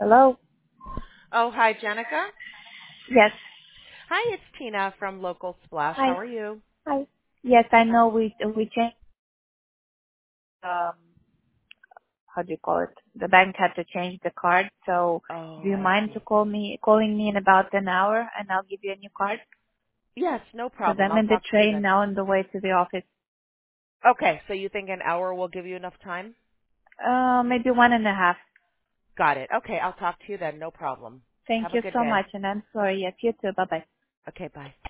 Hello? Oh, hi, Jenica. Yes. Hi, it's Tina from Local Splash. Hi. How are you? Hi. Yes, I Hi. know we changed, um, how do you call it? The bank had to change the card, so do Oh, you I mind to see. calling me in about an hour and I'll give you a new card? Yes, no Because problem. I'm I'll in the talk to you train then. now on the way to the office. Okay, so you think an hour will give you enough time? Maybe 1.5. Got it. Okay, I'll talk to you then. No problem. Thank Have a you good so day. much and I'm sorry. Yes, you too. Bye bye. Okay, bye.